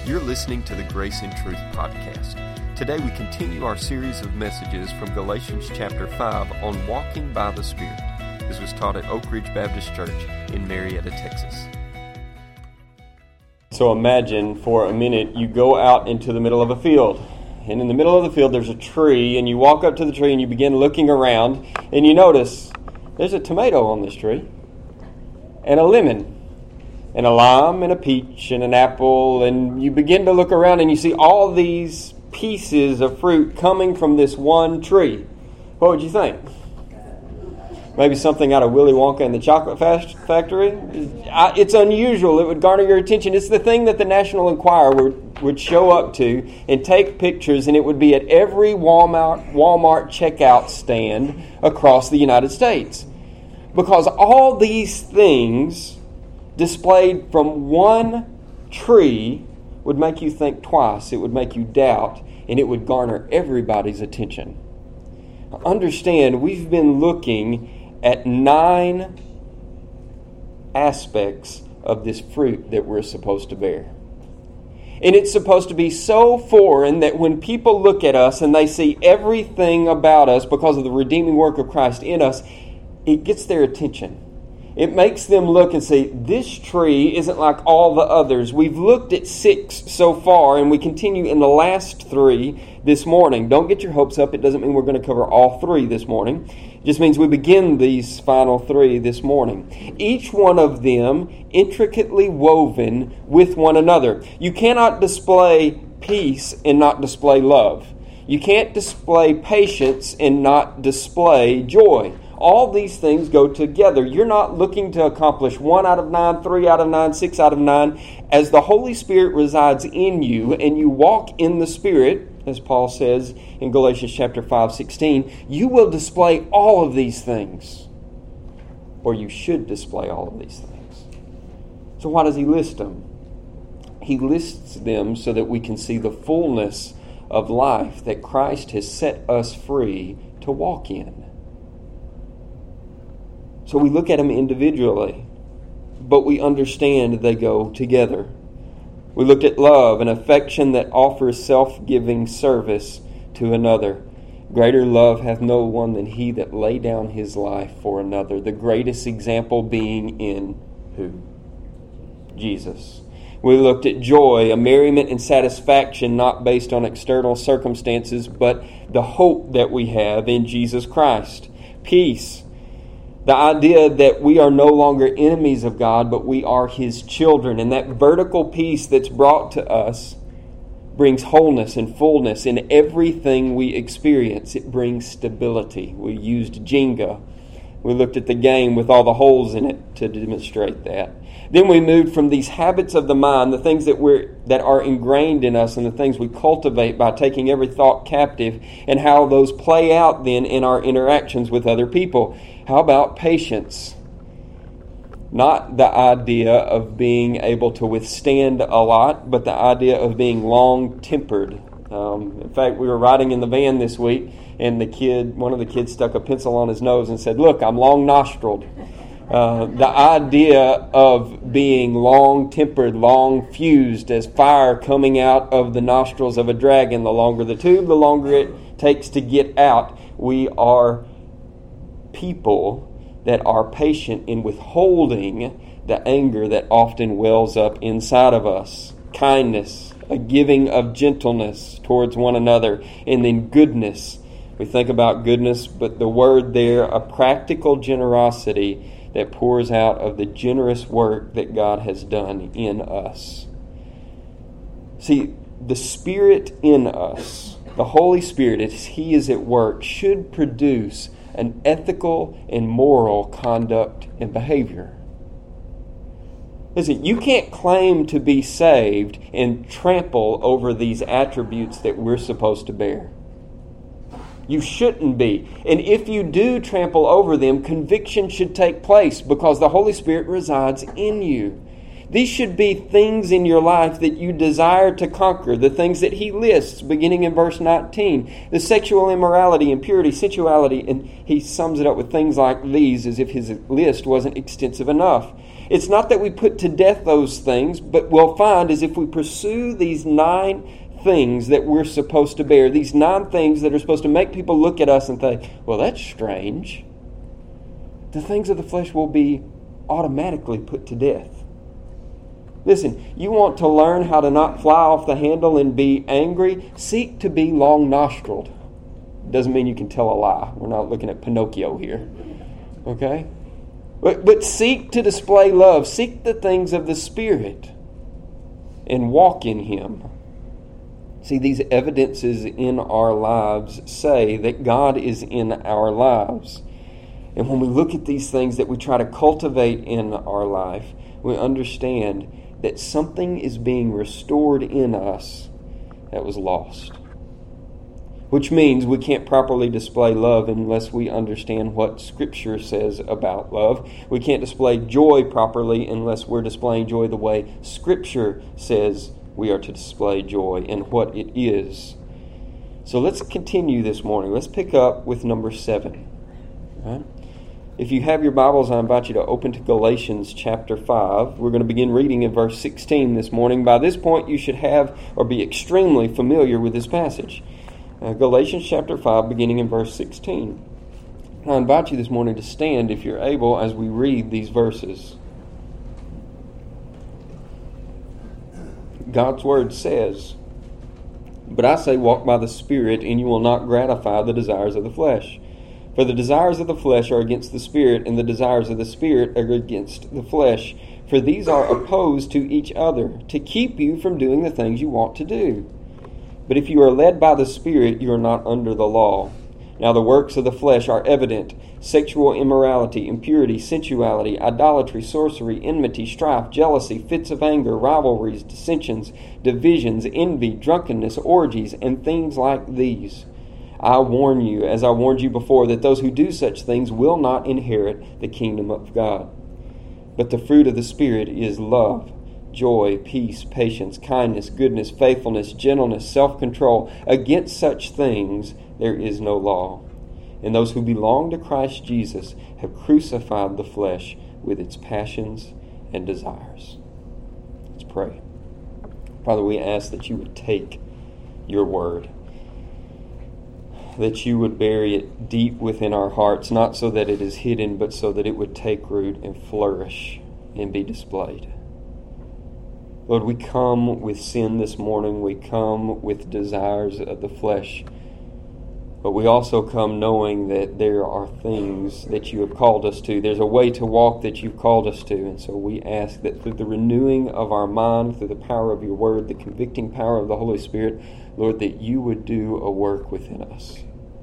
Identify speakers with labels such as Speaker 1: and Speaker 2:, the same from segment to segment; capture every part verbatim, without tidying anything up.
Speaker 1: You're listening to the Grace and Truth podcast. Today we continue our series of messages from Galatians chapter five on walking by the Spirit. This was taught at Oak Ridge Baptist Church in Marietta, Texas.
Speaker 2: So imagine for a minute you go out into the middle of a field. And in the middle of the field there's a tree, and you walk up to the tree and you begin looking around, and you notice there's a tomato on this tree, and a lemon, and a lime, and a peach, and an apple, and you begin to look around and you see all these pieces of fruit coming from this one tree. What would you think? Maybe something out of Willy Wonka and the Chocolate Factory? It's unusual. It would garner your attention. It's the thing that the National Enquirer would, would show up to and take pictures, and it would be at every Walmart, Walmart checkout stand across the United States. Because all these things displayed from one tree would make you think twice. It would make you doubt, and it would garner everybody's attention. Understand, we've been looking at nine aspects of this fruit that we're supposed to bear. And it's supposed to be so foreign that when people look at us and they see everything about us because of the redeeming work of Christ in us, it gets their attention. It makes them look and say, this tree isn't like all the others. We've looked at six so far, and we continue in the last three this morning. Don't get your hopes up. It doesn't mean we're going to cover all three this morning. It just means we begin these final three this morning. Each one of them intricately woven with one another. You cannot display peace and not display love. You can't display patience and not display joy. All these things go together. You're not looking to accomplish one out of nine, three out of nine, six out of nine. As the Holy Spirit resides in you and you walk in the Spirit, as Paul says in Galatians chapter five, sixteen, you will display all of these things. Or you should display all of these things. So why does he list them? He lists them so that we can see the fullness of life that Christ has set us free to walk in. So we look at them individually, but we understand they go together. We looked at love, an affection that offers self-giving service to another. Greater love hath no one than he that lay down his life for another. The greatest example being in who? Jesus. We looked at joy, a merriment and satisfaction not based on external circumstances, but the hope that we have in Jesus Christ. Peace. The idea that we are no longer enemies of God, but we are His children. And that vertical peace that's brought to us brings wholeness and fullness in everything we experience. It brings stability. We used Jenga. We looked at the game with all the holes in it to demonstrate that. Then we moved from these habits of the mind, the things that we're that are ingrained in us and the things we cultivate by taking every thought captive, and how those play out then in our interactions with other people. How about patience? Not the idea of being able to withstand a lot, but the idea of being long-tempered. Um, in fact, we were riding in the van this week, and the kid, one of the kids stuck a pencil on his nose and said, "Look, I'm long-nostriled." Uh, the idea of being long-tempered, long-fused, as fire coming out of the nostrils of a dragon. The longer the tube, the longer it takes to get out. We are people that are patient in withholding the anger that often wells up inside of us. Kindness, a giving of gentleness towards one another, and then goodness. We think about goodness, but the word there, a practical generosity that pours out of the generous work that God has done in us. See, the Spirit in us, the Holy Spirit, as He is at work, should produce an ethical and moral conduct and behavior. Listen, you can't claim to be saved and trample over these attributes that we're supposed to bear. You shouldn't be. And if you do trample over them, conviction should take place because the Holy Spirit resides in you. These should be things in your life that you desire to conquer, the things that he lists beginning in verse nineteen. The sexual immorality, impurity, sensuality, and he sums it up with things like these as if his list wasn't extensive enough. It's not that we put to death those things, but we'll find is if we pursue these nine things that we're supposed to bear, these nine things that are supposed to make people look at us and think, well, that's strange, the things of the flesh will be automatically put to death. Listen, you want to learn how to not fly off the handle and be angry? Seek to be long-nostriled. Doesn't mean you can tell a lie. We're not looking at Pinocchio here. Okay? But, but seek to display love. Seek the things of the Spirit and walk in Him. See, these evidences in our lives say that God is in our lives. And when we look at these things that we try to cultivate in our life, we understand that something is being restored in us that was lost. Which means we can't properly display love unless we understand what Scripture says about love. We can't display joy properly unless we're displaying joy the way Scripture says we are to display joy and what it is. So let's continue this morning. Let's pick up with number seven. All right? If you have your Bibles, I invite you to open to Galatians chapter five. We're going to begin reading in verse sixteen this morning. By this point, you should have or be extremely familiar with this passage. Uh, Galatians chapter five, beginning in verse sixteen. I invite you this morning to stand, if you're able, as we read these verses. God's Word says, "But I say, walk by the Spirit, and you will not gratify the desires of the flesh. For the desires of the flesh are against the Spirit, and the desires of the Spirit are against the flesh. For these are opposed to each other, to keep you from doing the things you want to do. But if you are led by the Spirit, you are not under the law. Now the works of the flesh are evident: sexual immorality, impurity, sensuality, idolatry, sorcery, enmity, strife, jealousy, fits of anger, rivalries, dissensions, divisions, envy, drunkenness, orgies, and things like these. I warn you, as I warned you before, that those who do such things will not inherit the kingdom of God. But the fruit of the Spirit is love, joy, peace, patience, kindness, goodness, faithfulness, gentleness, self-control. Against such things there is no law. And those who belong to Christ Jesus have crucified the flesh with its passions and desires." Let's pray. Father, we ask that you would take your word, that you would bury it deep within our hearts, not so that it is hidden, but so that it would take root and flourish and be displayed. Lord, we come with sin this morning. We come with desires of the flesh. But we also come knowing that there are things that you have called us to. There's a way to walk that you've called us to. And so we ask that through the renewing of our mind, through the power of your word, the convicting power of the Holy Spirit, Lord, that you would do a work within us.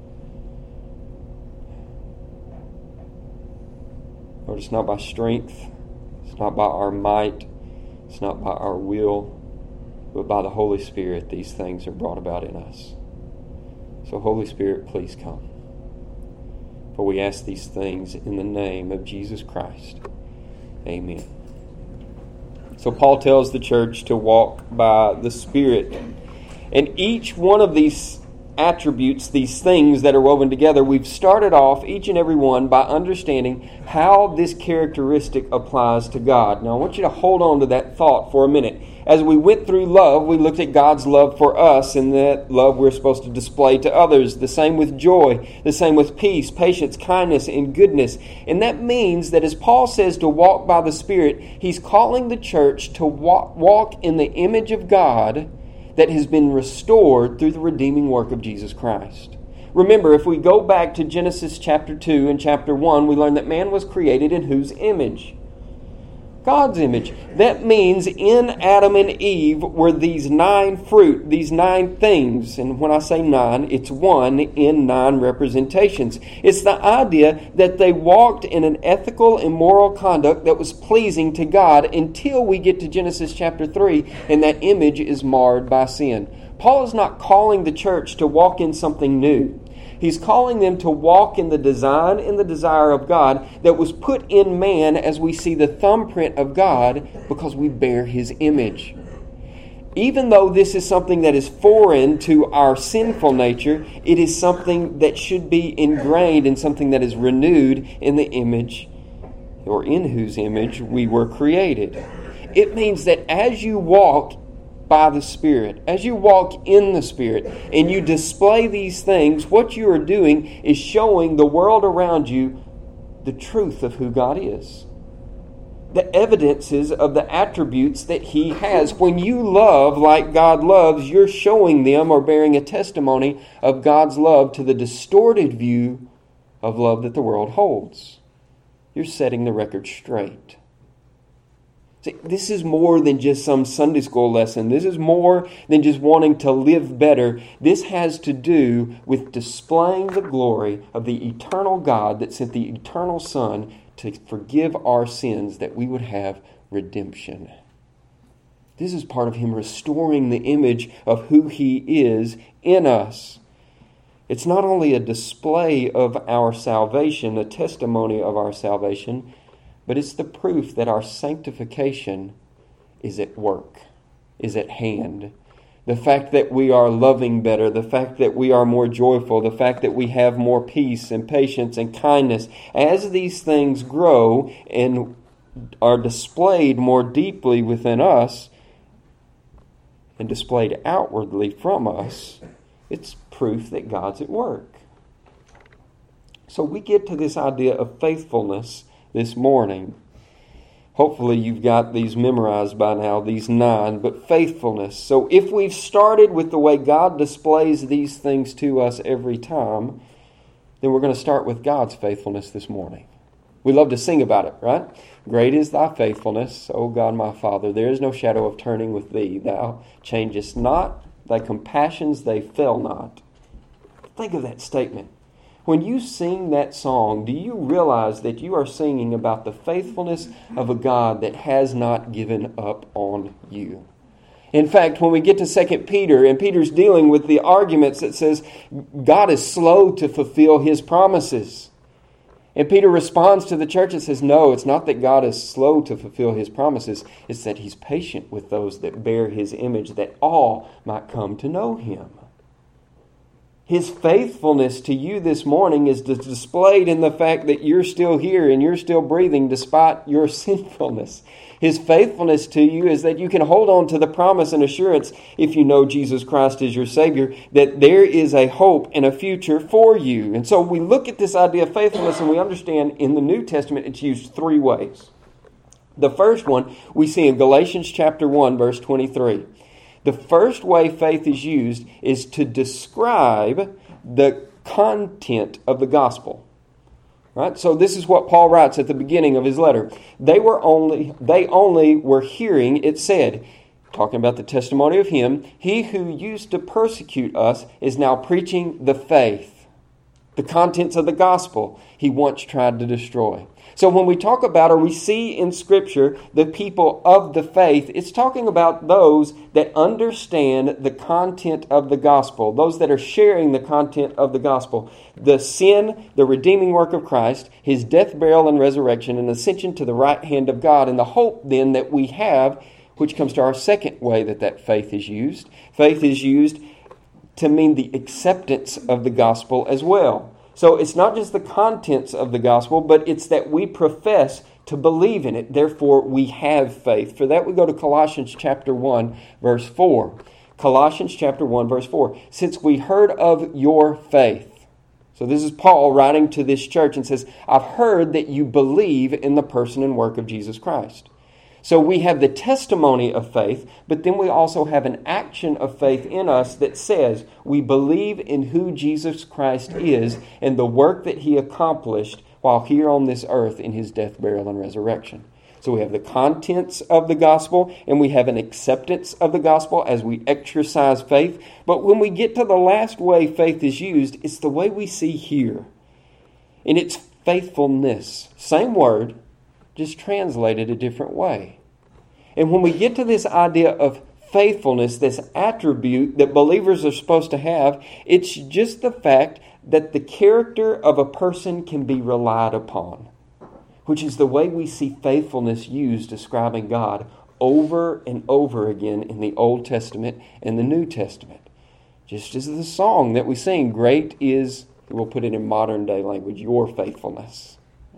Speaker 2: Lord, it's not by strength. It's not by our might. It's not by our will. But by the Holy Spirit, these things are brought about in us. So, Holy Spirit, please come. For we ask these things in the name of Jesus Christ. Amen. So Paul tells the church to walk by the Spirit. And each one of these attributes, these things that are woven together, we've started off, each and every one, by understanding how this characteristic applies to God. Now, I want you to hold on to that thought for a minute. As we went through love, we looked at God's love for us, and that love we're supposed to display to others. The same with joy, the same with peace, patience, kindness, and goodness. And that means that as Paul says to walk by the Spirit, he's calling the church to walk, walk in the image of God that has been restored through the redeeming work of Jesus Christ. Remember, if we go back to Genesis chapter two and chapter one, we learn that man was created in whose image? God's image. That means in Adam and Eve were these nine fruit, these nine things. And when I say nine, it's one in nine representations. It's the idea that they walked in an ethical and moral conduct that was pleasing to God until we get to Genesis chapter three, and that image is marred by sin. Paul is not calling the church to walk in something new. He's calling them to walk in the design and the desire of God that was put in man as we see the thumbprint of God because we bear His image. Even though this is something that is foreign to our sinful nature, it is something that should be ingrained in something that is renewed in the image, or in whose image we were created. It means that as you walk by the Spirit, as you walk in the Spirit, and you display these things, what you are doing is showing the world around you the truth of who God is. The evidences of the attributes that He has. When you love like God loves, you're showing them or bearing a testimony of God's love to the distorted view of love that the world holds. You're setting the record straight. See, this is more than just some Sunday school lesson. This is more than just wanting to live better. This has to do with displaying the glory of the eternal God that sent the eternal Son to forgive our sins, that we would have redemption. This is part of Him restoring the image of who He is in us. It's not only a display of our salvation, a testimony of our salvation, but it's the proof that our sanctification is at work, is at hand. The fact that we are loving better, the fact that we are more joyful, the fact that we have more peace and patience and kindness, as these things grow and are displayed more deeply within us and displayed outwardly from us, it's proof that God's at work. So we get to this idea of faithfulness this morning. Hopefully you've got these memorized by now, these nine, but faithfulness. So if we've started with the way God displays these things to us every time, then we're going to start with God's faithfulness this morning. We love to sing about it, right? Great is thy faithfulness, O God my Father. There is no shadow of turning with thee. Thou changest not. Thy compassions, they fail not. Think of that statement. When you sing that song, do you realize that you are singing about the faithfulness of a God that has not given up on you? In fact, when we get to Second Peter, and Peter's dealing with the arguments that says God is slow to fulfill His promises. And Peter responds to the church and says, no, it's not that God is slow to fulfill His promises. It's that He's patient with those that bear His image, that all might come to know Him. His faithfulness to you this morning is displayed in the fact that you're still here and you're still breathing despite your sinfulness. His faithfulness to you is that you can hold on to the promise and assurance, if you know Jesus Christ is your Savior, that there is a hope and a future for you. And so we look at this idea of faithfulness and we understand in the New Testament it's used three ways. The first one we see in Galatians chapter one, verse twenty-three. The first way faith is used is to describe the content of the gospel. Right? So this is what Paul writes at the beginning of his letter. They were only they only were hearing it said, talking about the testimony of Him, He who used to persecute us is now preaching the faith, the contents of the gospel He once tried to destroy. So when we talk about, or we see in Scripture, the people of the faith, it's talking about those that understand the content of the gospel, those that are sharing the content of the gospel. The sin, the redeeming work of Christ, His death, burial, and resurrection, and ascension to the right hand of God, and the hope then that we have, which comes to our second way that that faith is used. Faith is used to mean the acceptance of the gospel as well. So it's not just the contents of the gospel, but it's that we profess to believe in it. Therefore, we have faith. For that, we go to Colossians chapter one, verse four. Colossians chapter one, verse four. Since we heard of your faith. So this is Paul writing to this church and says, I've heard that you believe in the person and work of Jesus Christ. So we have the testimony of faith, but then we also have an action of faith in us that says we believe in who Jesus Christ is and the work that He accomplished while here on this earth in His death, burial, and resurrection. So we have the contents of the gospel and we have an acceptance of the gospel as we exercise faith. But when we get to the last way faith is used, it's the way we see here. And it's faithfulness. Same word, just translated a different way. And when we get to this idea of faithfulness, this attribute that believers are supposed to have, it's just the fact that the character of a person can be relied upon, which is the way we see faithfulness used describing God over and over again in the Old Testament and the New Testament. Just as the song that we sing, great is, we'll put it in modern day language, your faithfulness.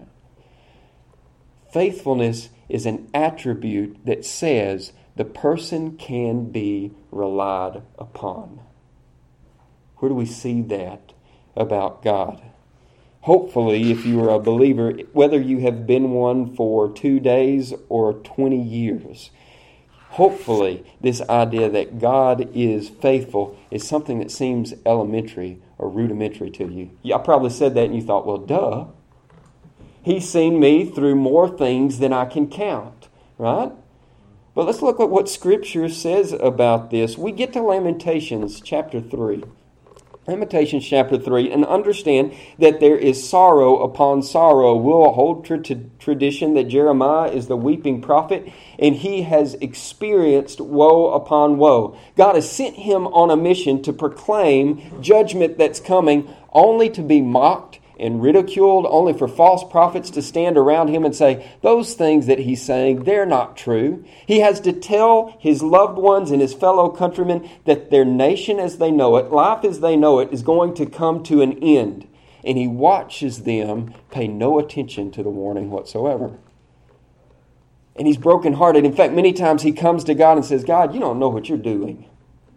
Speaker 2: Faithfulness is an attribute that says the person can be relied upon. Where do we see that about God? Hopefully, if you are a believer, whether you have been one for two days or twenty years, hopefully this idea that God is faithful is something that seems elementary or rudimentary to you. I probably said that and you thought, well, duh. He's seen me through more things than I can count, right? But let's look at what Scripture says about this. We get to Lamentations chapter three. Lamentations chapter three, and understand that there is sorrow upon sorrow. We'll hold to tra- tradition that Jeremiah is the weeping prophet, and he has experienced woe upon woe. God has sent him on a mission to proclaim judgment that's coming, only to be mocked and ridiculed, only for false prophets to stand around him and say, those things that he's saying, they're not true. He has to tell his loved ones and his fellow countrymen that their nation as they know it, life as they know it, is going to come to an end. And he watches them pay no attention to the warning whatsoever. And he's brokenhearted. In fact, many times he comes to God and says, God, you don't know what you're doing.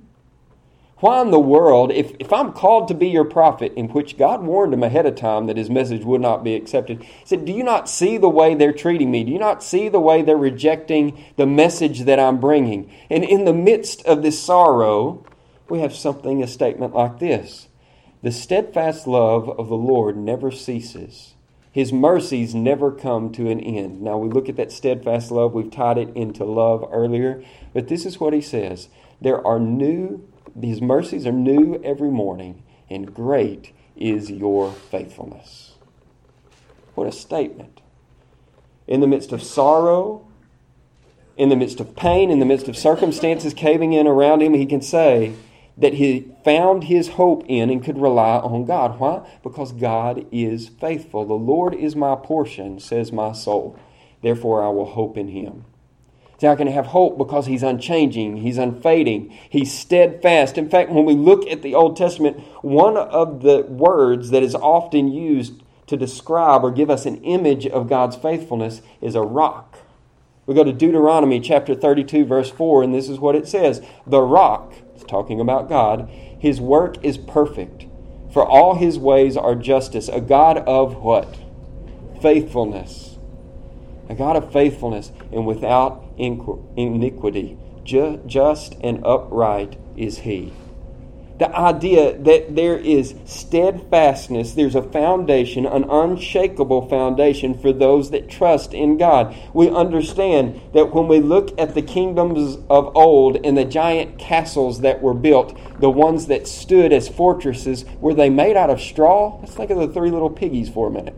Speaker 2: Why in the world, if, if I'm called to be your prophet, in which God warned him ahead of time that his message would not be accepted, he said, do you not see the way they're treating me? Do you not see the way they're rejecting the message that I'm bringing? And in the midst of this sorrow, we have something, a statement like this. The steadfast love of the Lord never ceases. His mercies never come to an end. Now we look at that steadfast love. We've tied it into love earlier. But this is what he says. There are new His mercies are new every morning, and great is your faithfulness. What a statement. In the midst of sorrow, in the midst of pain, in the midst of circumstances caving in around him, he can say that he found his hope in and could rely on God. Why? Because God is faithful. The Lord is my portion, says my soul. Therefore I will hope in him. See, I can have hope because he's unchanging, he's unfading, he's steadfast. In fact, when we look at the Old Testament, one of the words that is often used to describe or give us an image of God's faithfulness is a rock. We go to Deuteronomy chapter thirty-two, verse four, and this is what it says. The rock, it's talking about God, his work is perfect, for all his ways are justice. A God of what? Faithfulness. A God of faithfulness and without iniquity. Just and upright is he. The idea that there is steadfastness, there's a foundation, an unshakable foundation for those that trust in God. We understand that when we look at the kingdoms of old and the giant castles that were built, the ones that stood as fortresses, were they made out of straw? Let's think of the three little piggies for a minute.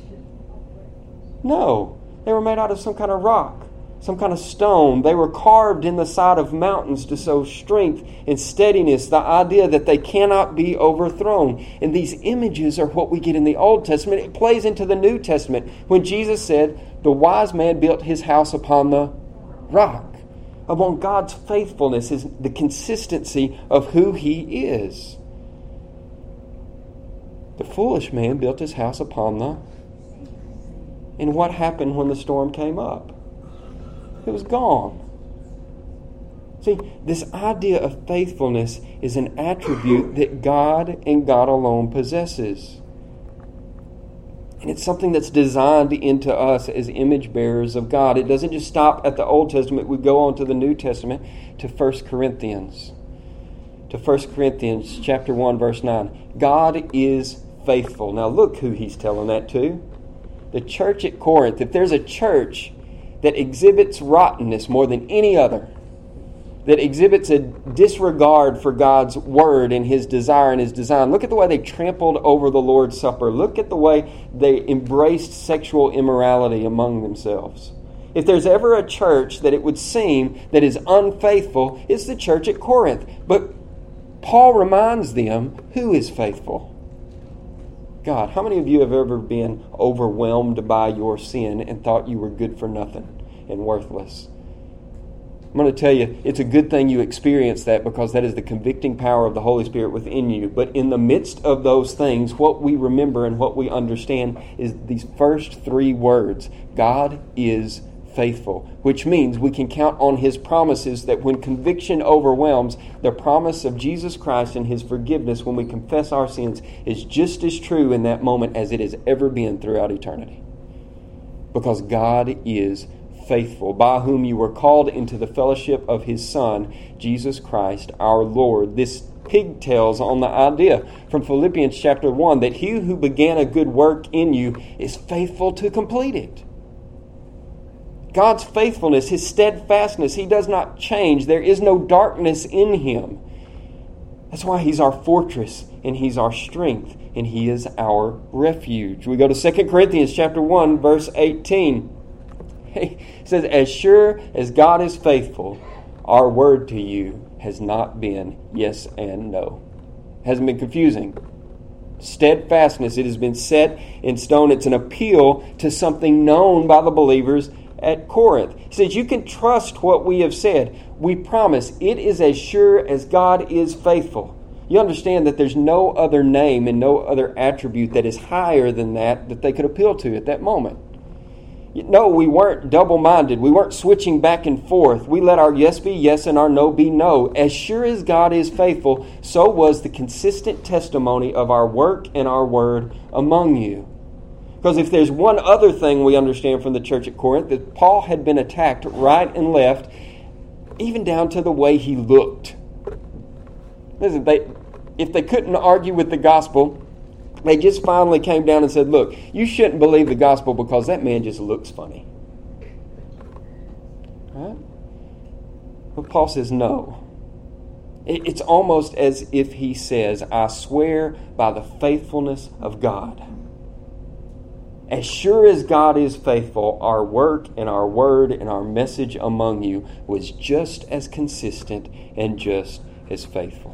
Speaker 2: No. They were made out of some kind of rock, some kind of stone. They were carved in the side of mountains to show strength and steadiness, the idea that they cannot be overthrown. And these images are what we get in the Old Testament. It plays into the New Testament when Jesus said, the wise man built his house upon the rock. Upon God's faithfulness is the consistency of who he is. The foolish man built his house upon the And what happened when the storm came up? It was gone. See, this idea of faithfulness is an attribute that God and God alone possesses. And it's something that's designed into us as image bearers of God. It doesn't just stop at the Old Testament. We go on to the New Testament, to First Corinthians. To First Corinthians chapter one, verse nine. God is faithful. Now look who he's telling that to. The church at Corinth. If there's a church that exhibits rottenness more than any other, that exhibits a disregard for God's word and his desire and his design, look at the way they trampled over the Lord's Supper. Look at the way they embraced sexual immorality among themselves. If there's ever a church that it would seem that is unfaithful, it's the church at Corinth. But Paul reminds them who is faithful. God. How many of you have ever been overwhelmed by your sin and thought you were good for nothing and worthless? I'm going to tell you, it's a good thing you experience that, because that is the convicting power of the Holy Spirit within you. But in the midst of those things, what we remember and what we understand is these first three words: God is faithful, which means we can count on His promises, that when conviction overwhelms, the promise of Jesus Christ and His forgiveness when we confess our sins is just as true in that moment as it has ever been throughout eternity. Because God is faithful, by whom you were called into the fellowship of His Son, Jesus Christ our Lord. This pigtails on the idea from Philippians chapter one that He who began a good work in you is faithful to complete it. God's faithfulness, His steadfastness, He does not change. There is no darkness in Him. That's why He's our fortress and He's our strength and He is our refuge. We go to Second Corinthians chapter one, verse eighteen. It says, as sure as God is faithful, our word to you has not been yes and no. It hasn't been confusing. Steadfastness, it has been set in stone. It's an appeal to something known by the believers at Corinth. He says, you can trust what we have said. We promise it is as sure as God is faithful. You understand that there's no other name and no other attribute that is higher than that that they could appeal to at that moment. No, we weren't double-minded. We weren't switching back and forth. We let our yes be yes and our no be no. As sure as God is faithful, so was the consistent testimony of our work and our word among you. Because if there's one other thing we understand from the church at Corinth, that Paul had been attacked right and left, even down to the way he looked. Listen, they, if they couldn't argue with the gospel, they just finally came down and said, look, you shouldn't believe the gospel because that man just looks funny. Right? But Paul says no. It, it's almost as if he says, I swear by the faithfulness of God. As sure as God is faithful, our work and our word and our message among you was just as consistent and just as faithful.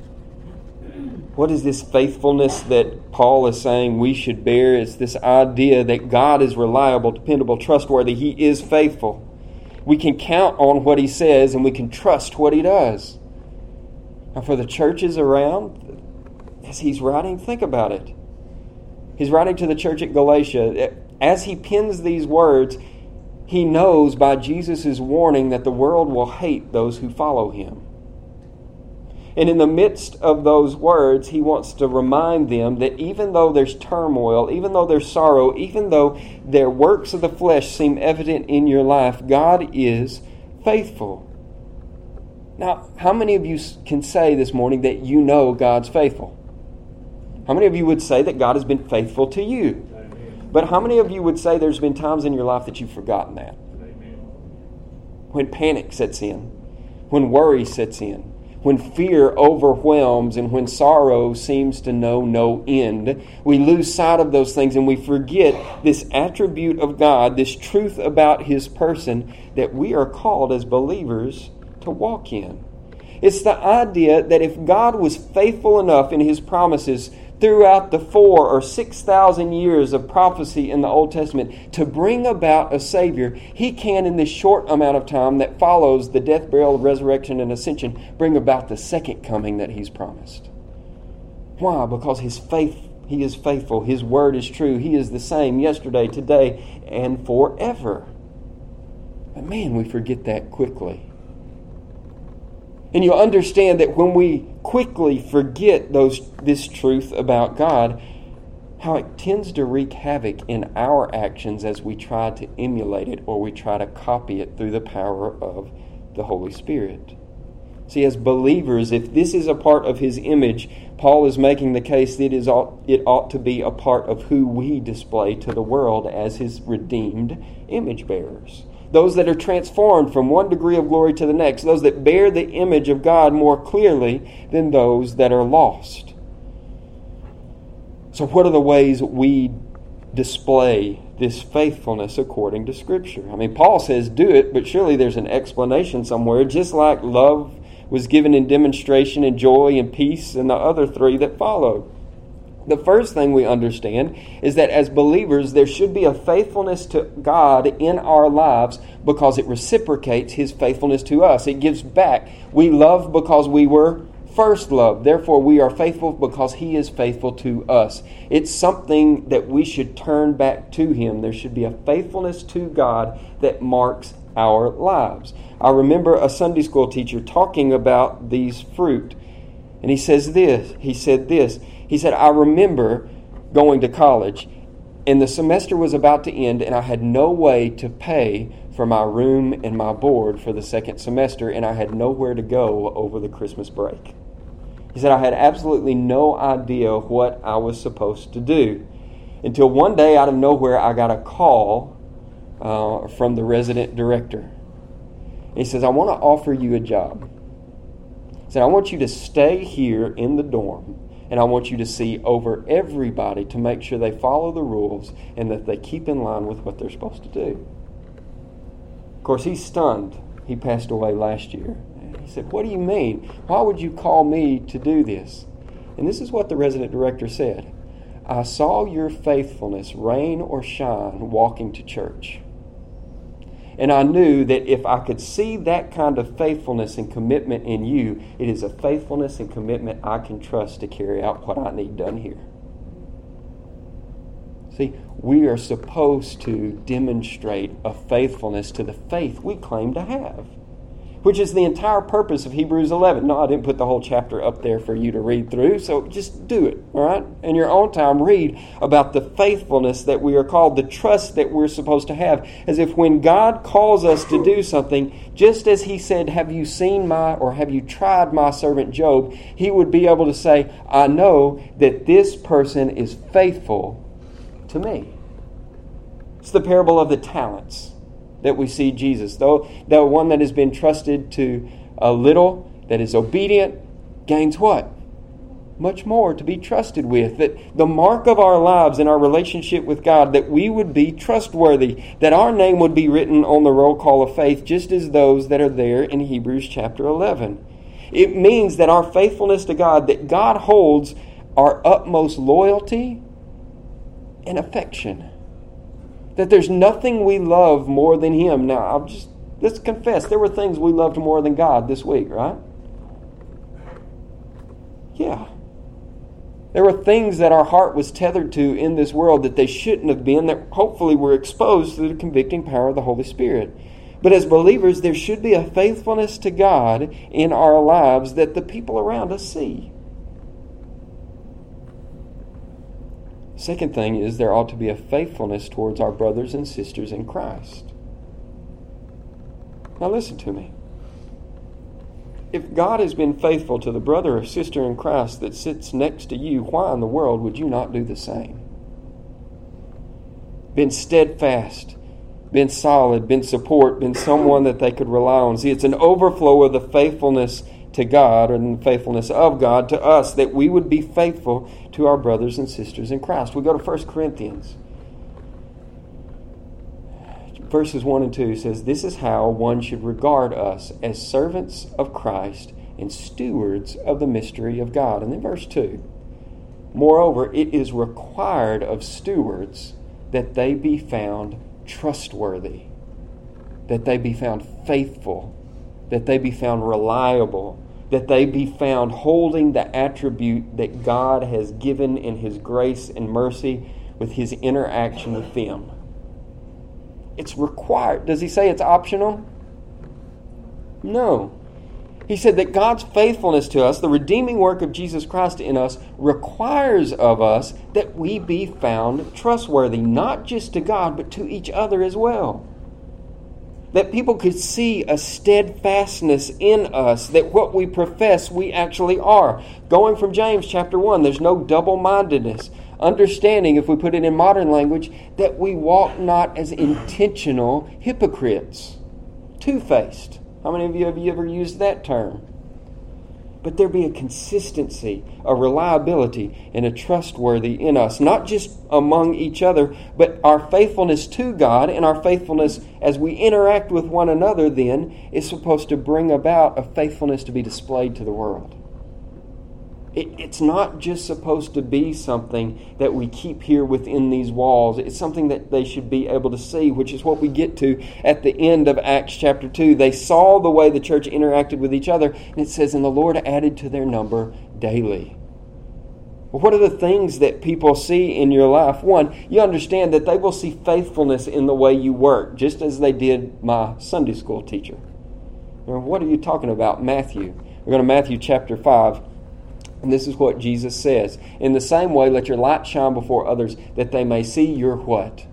Speaker 2: What is this faithfulness that Paul is saying we should bear? It's this idea that God is reliable, dependable, trustworthy. He is faithful. We can count on what He says and we can trust what He does. Now for the churches around, as he's writing, think about it. He's writing to the church at Galatia. As he pens these words, he knows by Jesus' warning that the world will hate those who follow Him. And in the midst of those words, he wants to remind them that even though there's turmoil, even though there's sorrow, even though their works of the flesh seem evident in your life, God is faithful. Now, how many of you can say this morning that you know God's faithful? How many of you would say that God has been faithful to you? Amen. But how many of you would say there's been times in your life that you've forgotten that? Amen. When panic sets in, when worry sets in, when fear overwhelms, and when sorrow seems to know no end, we lose sight of those things and we forget this attribute of God, this truth about His person that we are called as believers to walk in. It's the idea that if God was faithful enough in His promises throughout the four or six thousand years of prophecy in the Old Testament to bring about a Savior, He can, in this short amount of time that follows the death, burial, resurrection, and ascension, bring about the second coming that He's promised. Why? Because His faith, He is faithful. His word is true. He is the same yesterday, today, and forever. But man, we forget that quickly. And you'll understand that when we quickly forget those this truth about God, how it tends to wreak havoc in our actions as we try to emulate it or we try to copy it through the power of the Holy Spirit. See, as believers, if this is a part of His image, Paul is making the case that it, is ought, it ought to be a part of who we display to the world as His redeemed image bearers. Those that are transformed from one degree of glory to the next. Those that bear the image of God more clearly than those that are lost. So what are the ways we display this faithfulness according to Scripture? I mean, Paul says do it, but surely there's an explanation somewhere. Just like love was given in demonstration and joy and peace and the other three that followed. The first thing we understand is that as believers, there should be a faithfulness to God in our lives because it reciprocates His faithfulness to us. It gives back. We love because we were first loved. Therefore, we are faithful because He is faithful to us. It's something that we should turn back to Him. There should be a faithfulness to God that marks our lives. I remember a Sunday school teacher talking about these fruit. And he says this. He said this. He said, I remember going to college and the semester was about to end and I had no way to pay for my room and my board for the second semester and I had nowhere to go over the Christmas break. He said, I had absolutely no idea what I was supposed to do until one day out of nowhere I got a call uh, from the resident director. And he says, I want to offer you a job. He said, I want you to stay here in the dorm and I want you to see over everybody to make sure they follow the rules and that they keep in line with what they're supposed to do. Of course, he's stunned. He passed away last year. He said, what do you mean? Why would you call me to do this? And this is what the resident director said. I saw your faithfulness, rain or shine, walking to church. And I knew that if I could see that kind of faithfulness and commitment in you, it is a faithfulness and commitment I can trust to carry out what I need done here. See, we are supposed to demonstrate a faithfulness to the faith we claim to have, which is the entire purpose of Hebrews eleven. No, I didn't put the whole chapter up there for you to read through, so just do it, all right? In your own time, read about the faithfulness that we are called, the trust that we're supposed to have, as if when God calls us to do something, just as He said, have you seen my, or have you tried my servant Job, He would be able to say, I know that this person is faithful to me. It's the parable of the talents that we see Jesus. Though the one that has been trusted to a little, that is obedient, gains what? Much more to be trusted with. That the mark of our lives and our relationship with God, that we would be trustworthy, that our name would be written on the roll call of faith, just as those that are there in Hebrews chapter eleven. It means that our faithfulness to God, that God holds our utmost loyalty and affection. That there's nothing we love more than Him. Now, I'll just, let's confess, there were things we loved more than God this week, right? Yeah. There were things that our heart was tethered to in this world that they shouldn't have been, that hopefully were exposed through the convicting power of the Holy Spirit. But as believers, there should be a faithfulness to God in our lives that the people around us see. Second thing is there ought to be a faithfulness towards our brothers and sisters in Christ. Now listen to me. If God has been faithful to the brother or sister in Christ that sits next to you, why in the world would you not do the same? Been steadfast, been solid, been support, been someone that they could rely on. See, it's an overflow of the faithfulness to God and the faithfulness of God to us, that we would be faithful to our brothers and sisters in Christ. We go to First Corinthians. Verses one and two says, this is how one should regard us, as servants of Christ and stewards of the mystery of God. And then verse two, moreover, it is required of stewards that they be found trustworthy, that they be found faithful, that they be found reliable, that they be found holding the attribute that God has given in His grace and mercy with His interaction with them. It's required. Does He say it's optional? No. He said that God's faithfulness to us, the redeeming work of Jesus Christ in us, requires of us that we be found trustworthy, not just to God, but to each other as well. That people could see a steadfastness in us, that what we profess we actually are. Going from James chapter one, there's no double-mindedness. Understanding, if we put it in modern language, that we walk not as intentional hypocrites. Two-faced. How many of you have you ever used that term? But there be a consistency, a reliability, and a trustworthy in us. Not just among each other, but our faithfulness to God and our faithfulness as we interact with one another then is supposed to bring about a faithfulness to be displayed to the world. It, it's not just supposed to be something that we keep here within these walls. It's something that they should be able to see, which is what we get to at the end of Acts chapter two. They saw the way the church interacted with each other, and it says, and the Lord added to their number daily. Well, what are the things that people see in your life? One, you understand that they will see faithfulness in the way you work, just as they did my Sunday school teacher. Now, what are you talking about? Matthew. We're going to Matthew chapter five. And this is what Jesus says. In the same way, let your light shine before others, that they may see your what?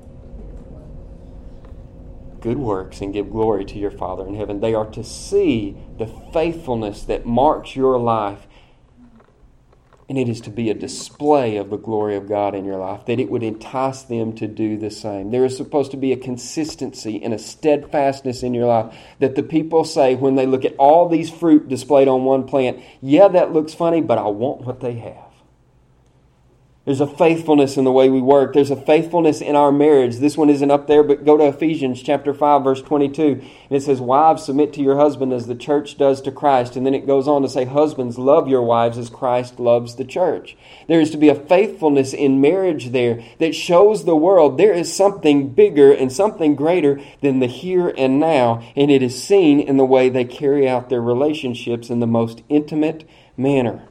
Speaker 2: Good works, and give glory to your Father in heaven. They are to see the faithfulness that marks your life. And it is to be a display of the glory of God in your life, that it would entice them to do the same. There is supposed to be a consistency and a steadfastness in your life that the people say when they look at all these fruit displayed on one plant, yeah, that looks funny, but I want what they have. There's a faithfulness in the way we work. There's a faithfulness in our marriage. This one isn't up there, but go to Ephesians chapter five, verse twenty-two. And it says, wives, submit to your husband as the church does to Christ. And then it goes on to say, husbands, love your wives as Christ loves the church. There is to be a faithfulness in marriage there that shows the world there is something bigger and something greater than the here and now. And it is seen in the way they carry out their relationships in the most intimate manner.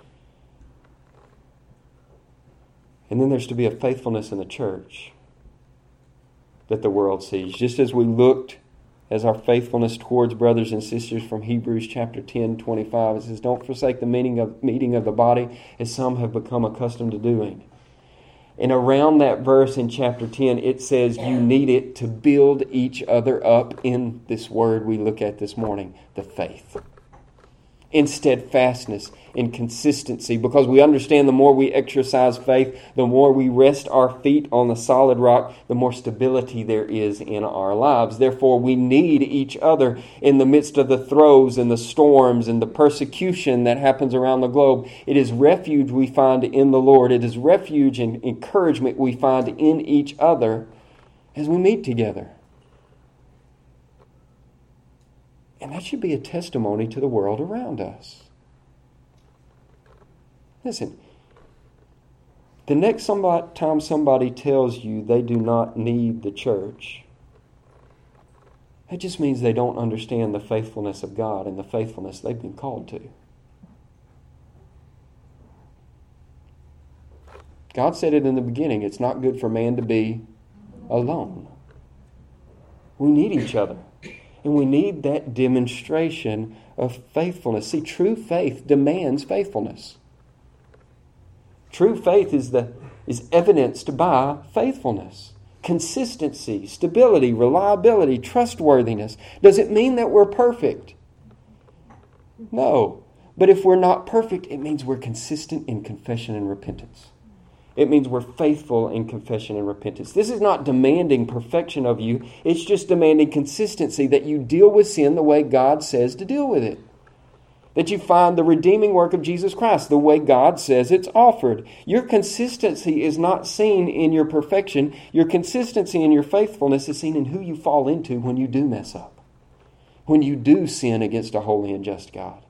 Speaker 2: And then there's to be a faithfulness in the church that the world sees. Just as we looked as our faithfulness towards brothers and sisters from Hebrews chapter ten, twenty-five, it says, don't forsake the meeting of, meeting of the body as some have become accustomed to doing. And around that verse in chapter ten, it says you need it to build each other up in this word we look at this morning, the faith. In steadfastness, in consistency, because we understand the more we exercise faith, the more we rest our feet on the solid rock, the more stability there is in our lives. Therefore, we need each other in the midst of the throes and the storms and the persecution that happens around the globe. It is refuge we find in the Lord. It is refuge and encouragement we find in each other as we meet together. And that should be a testimony to the world around us. Listen, the next somebody, time somebody tells you they do not need the church, that just means they don't understand the faithfulness of God and the faithfulness they've been called to. God said it in the beginning, it's not good for man to be alone. We need each other. And we need that demonstration of faithfulness. See, true faith demands faithfulness. True faith is the is evidenced by faithfulness. Consistency, stability, reliability, trustworthiness. Does it mean that we're perfect? No. But if we're not perfect, it means we're consistent in confession and repentance. It means we're faithful in confession and repentance. This is not demanding perfection of you. It's just demanding consistency, that you deal with sin the way God says to deal with it. That you find the redeeming work of Jesus Christ the way God says it's offered. Your consistency is not seen in your perfection. Your consistency and your faithfulness is seen in who you fall into when you do mess up. When you do sin against a holy and just God.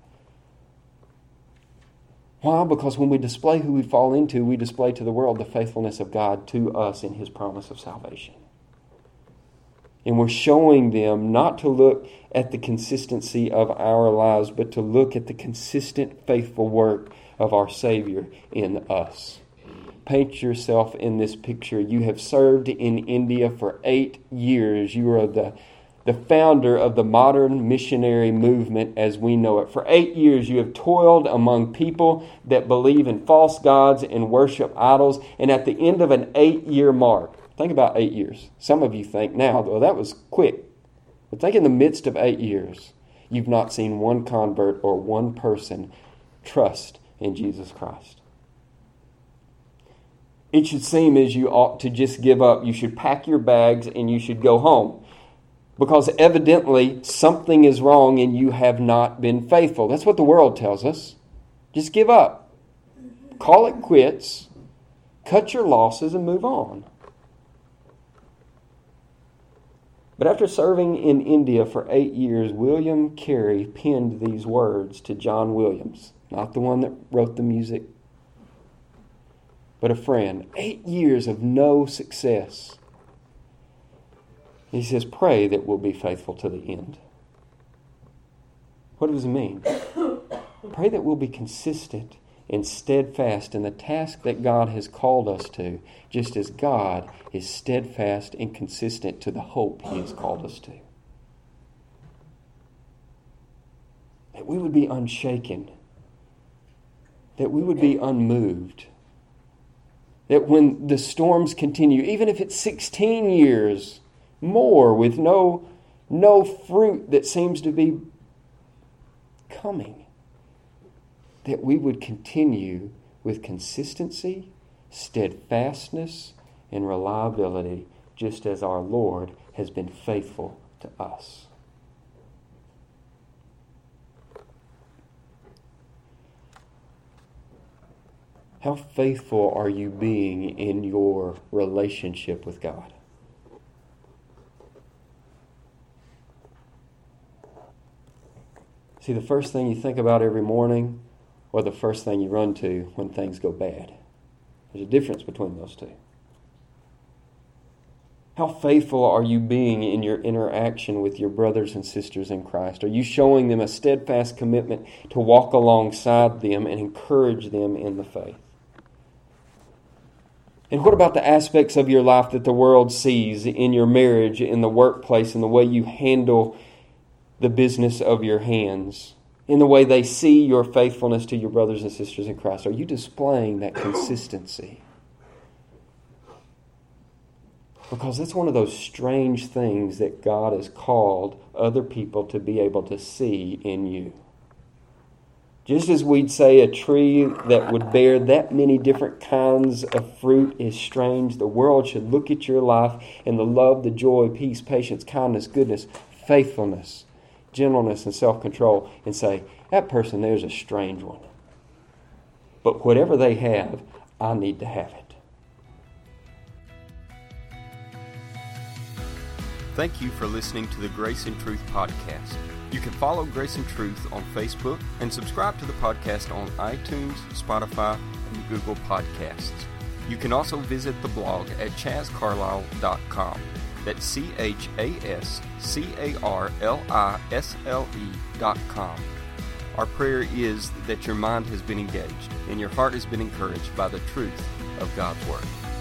Speaker 2: Why? Because when we display who we fall into, we display to the world the faithfulness of God to us in His promise of salvation. And we're showing them not to look at the consistency of our lives, but to look at the consistent, faithful work of our Savior in us. Paint yourself in this picture. You have served in India for eight years. You are the the founder of the modern missionary movement as we know it. For eight years you have toiled among people that believe in false gods and worship idols. And at the end of an eight-year mark, think about eight years. Some of you think now, well, that was quick. But think in the midst of eight years, you've not seen one convert or one person trust in Jesus Christ. It should seem as you ought to just give up. You should pack your bags and you should go home. Because evidently something is wrong and you have not been faithful. That's what the world tells us. Just give up. Call it quits. Cut your losses and move on. But after serving in India for eight years, William Carey penned these words to John Williams, not the one that wrote the music, but a friend. Eight years of no success. He says, pray that we'll be faithful to the end. What does it mean? Pray that we'll be consistent and steadfast in the task that God has called us to, just as God is steadfast and consistent to the hope He has called us to. That we would be unshaken. That we would be unmoved. That when the storms continue, even if it's sixteen years more with no, no fruit that seems to be coming, that we would continue with consistency, steadfastness, and reliability, just as our Lord has been faithful to us. How faithful are you being in your relationship with God? See, the first thing you think about every morning or the first thing you run to when things go bad. There's a difference between those two. How faithful are you being in your interaction with your brothers and sisters in Christ? Are you showing them a steadfast commitment to walk alongside them and encourage them in the faith? And what about the aspects of your life that the world sees in your marriage, in the workplace, in the way you handle the business of your hands, in the way they see your faithfulness to your brothers and sisters in Christ? Are you displaying that consistency? Because that's one of those strange things that God has called other people to be able to see in you. Just as we'd say a tree that would bear that many different kinds of fruit is strange, the world should look at your life and the love, the joy, peace, patience, kindness, goodness, faithfulness, gentleness, and self-control and say, that person there's a strange one. But whatever they have, I need to have it.
Speaker 1: Thank you for listening to the Grace and Truth podcast. You can follow Grace and Truth on Facebook and subscribe to the podcast on iTunes, Spotify, and Google Podcasts. You can also visit the blog at chas carlisle dot com. That's C H A S C A R L I S L E dot com. Our prayer is that your mind has been engaged and your heart has been encouraged by the truth of God's Word.